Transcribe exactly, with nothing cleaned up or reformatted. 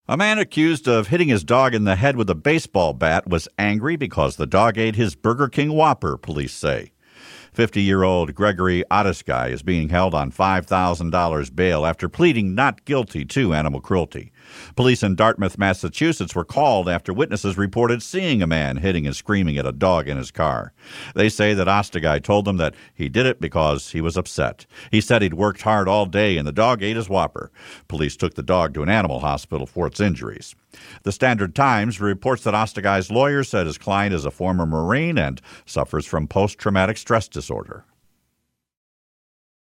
A man accused of hitting his dog in the head with a baseball bat was angry because the dog ate his Burger King Whopper, police say. fifty-year-old Gregory Otisguy is being held on five thousand dollars bail after pleading not guilty to animal cruelty. Police in Dartmouth, Massachusetts were called after witnesses reported seeing a man hitting and screaming at a dog in his car. They say that Otisguy told them that he did it because he was upset. He said he'd worked hard all day and the dog ate his Whopper. Police took the dog to an animal hospital for its injuries. The Standard Times reports that Ostiguy's lawyer said his client is a former Marine and suffers from post-traumatic stress disorder.